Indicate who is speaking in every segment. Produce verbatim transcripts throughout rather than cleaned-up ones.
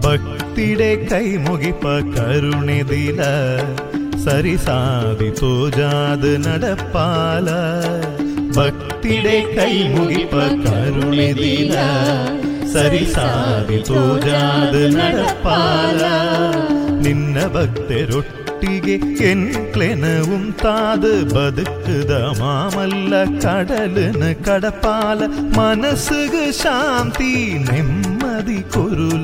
Speaker 1: ಭಕ್ತಿಡೆ ಕೈ ಮುಗಿಪ ಕರುಣೆದಿಲ ಸರಿ ಸಾಧಿತೋ ಜಾದ ನಡಪಾಲ ಭಕ್ತಿಡೆ ಕೈ ಮುಗಿಪ ಕರುಣೆದಿಲ ಸರಿ ಸಾಧಿತೋ ಜಾದ ನಡಪಾಲ ನಿನ್ನ ಭಕ್ತರೊಟ್ಟಿಗೆ ಎನ್ಕ್ಲೆನவும் ತಾದು ಬದುಕುದ ಮಾಮಲ್ಲ ಕಡಲನ ಕಡಪಾಲ ಮನಸ್ಸುಗೆ ಶಾಂತಿ ನೆಮ್ಮದಿ ಕೊರುಲ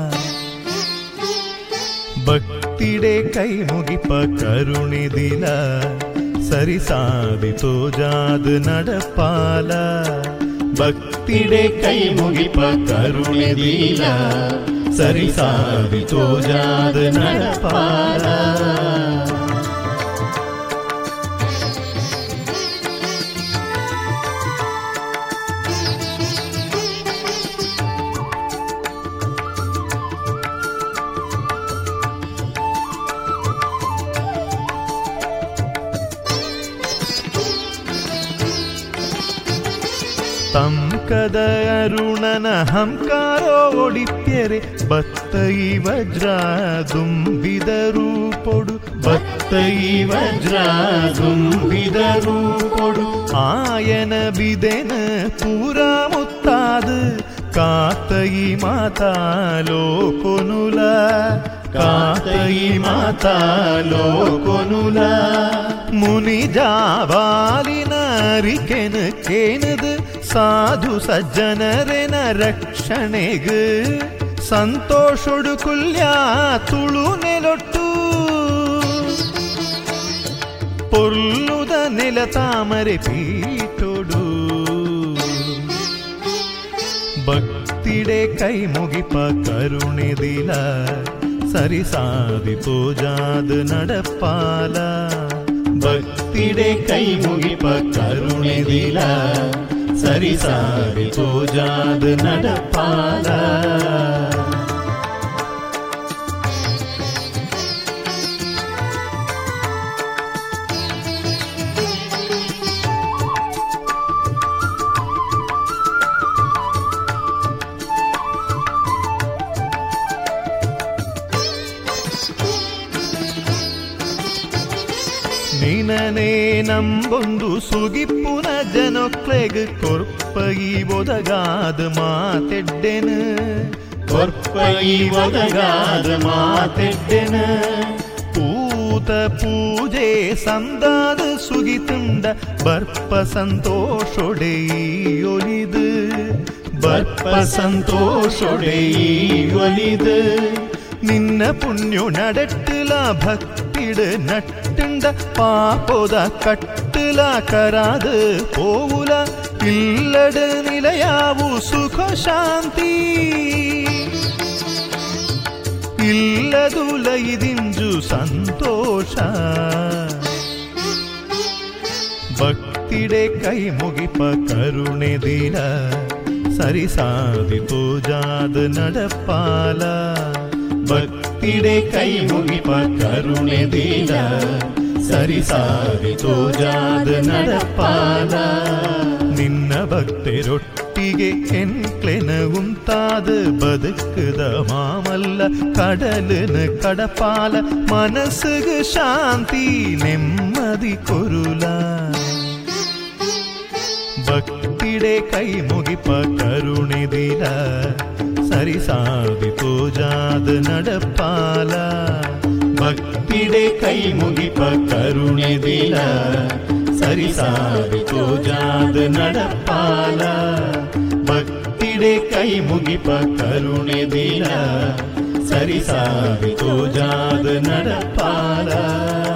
Speaker 1: ಭಕ್ತಿಡೆ ಕೈ ಮುಗಿಪ ಕರುಣೆದಿಲ ಸರಿ ಸಾಧಿತೋ ಜಾದ ನಡಪಾಲ ಭಕ್ತಿಡೆ ಕೈ ಮುಗಿಪ ಕರುಣೆದಿಲ ಸರಿ ಸಾಧಿತೋ ಜಾದ ನಡಪಾಲ ತಂಕದ ಅರುಣನ ಹಂಕಾರೋ ಒಡಿಪ್ಯರೆ ಬತ್ತೈ ವಜ್ರ ದುಂಬಿದರು ಪೊಡು ಬತ್ತೈ ವಜ್ರ ದುಂಬಿದರು ಪೊಡು ಆಯನ ಬಿದೆನ ಪೂರ ಮುತ್ತಾದು ಕಾತೈ ಮಾತಾಲೋ ಕೊನುಲ ಕಾತೈ ಮಾತಾಲೋ ಕೊನುಲ ಮುನಿ ಜಾವಾಲಿನ ಅರಿಕೆನ ಕೇನದು ಸಾಧು ಸಜ್ಜನರೆನ ರಕ್ಷಣೆಗೆ ಸಂತೋಷೊಡು ಕುಲ್ಯ ತುಳು ನೆಲೊಟ್ಟು ಪೊರ್ಲುದ ನೆಲ ತಾಮರೆ ಪೀಟೊಡು ಭಕ್ತಿಡೆ ಕೈ ಮುಗಿಪ ಕರುಣೆದಿಲ ಸರಿ ಸಾಧಿತೋ ಜಾದ ನಡಪಾಲ ಭಕ್ತಿಡೆ ಕೈ ಮುಗಿಪ ಕರುಣೆದಿಲ ಸರಿ ಸಾಧಿತೋ ಜಾದ ನಡಪಾಲ ನಿನನೇ ನಂಬೊಂದು ಸುಗಿಪ್ಪುನ ಜನೊಕ್ಲೆಗ್ ಕೊರ್ಪೈ ಒದಗಾದ ಮಾತೆಡ್ಡೆನ ಕೊರ್ಪೈ ಒದಗಾದ ಮಾತೆಡ್ಡೆನ ಪೂತ ಪೂಜೆ ಸಂದಾದ ಸುಗಿತುಂಡ ಬರ್ಪ ಸಂತೋಷೊಡೆಯೊಲಿದು ಬರ್ಪ ಸಂತೋಷೊಡೆಯೊಲಿದು ನಿನ್ನ ಪುಣ್ಯು ನಡಟ್ಟುಲ ಭಕ್ತಿಡು ನಟ್ಟುಂಡ ಪಾಪೋದ ಕಟ್ಟುಲ ಕರಾದ ಪೋವುಲ ಇಲ್ಲಡ ನಿಲಯಾವು ಸುಖ ಶಾಂತಿ ಇಲ್ಲದುಲ ಇದಿಂಜು ಸಂತೋಷ ಭಕ್ತಿಡೆ ಕೈ ಮುಗಿಪ ಕರುಣೆದಿಲ ಸರಿ ಸಾಧಿತೋ ಜಾದ ನಡಪಾಲ ಭಕ್ತಿಡೆ ಕೈ ಮುಗಿಪ ಕರುಣೆದಿಲ ಸರಿ ಸಾಧಿತೋ ಜಾದ ನಡಪಾಲ ನಿನ್ನ ಭಕ್ತರೊಟ್ಟಿಗೆ ಎನ್ಕ್ಲೆನவும் ತಾದು ಬದುಕುದ ಮಾಮಲ್ಲ ಕಡಲನ ಕಡಪಾಲ ಮನಸ್ಸುಗೆ ಶಾಂತಿ ನೆಮ್ಮದಿ ಕೊರುಲ ಭಕ್ತಿಡೆ ಕೈ ಮುಗಿಪ ಕರುಣೆದಿಲ ಸರಿ ಸಾಧಿತೋ ಜಾದ ನಡಪಾಲ ಭಕ್ತಿಡೆ ಕೈ ಮುಗಿಪ ಕರುಣೆದಿಲ ಸರಿ ಸಾಧಿತೋ ಜಾದ ನಡಪಾಲ ಭಕ್ತಿಡೆ ಕೈ ಮುಗಿಪ ಕರುಣೆದಿಲ ಸರಿ ಸಾಧಿತೋ ಜಾದ ನಡಪಾಲ.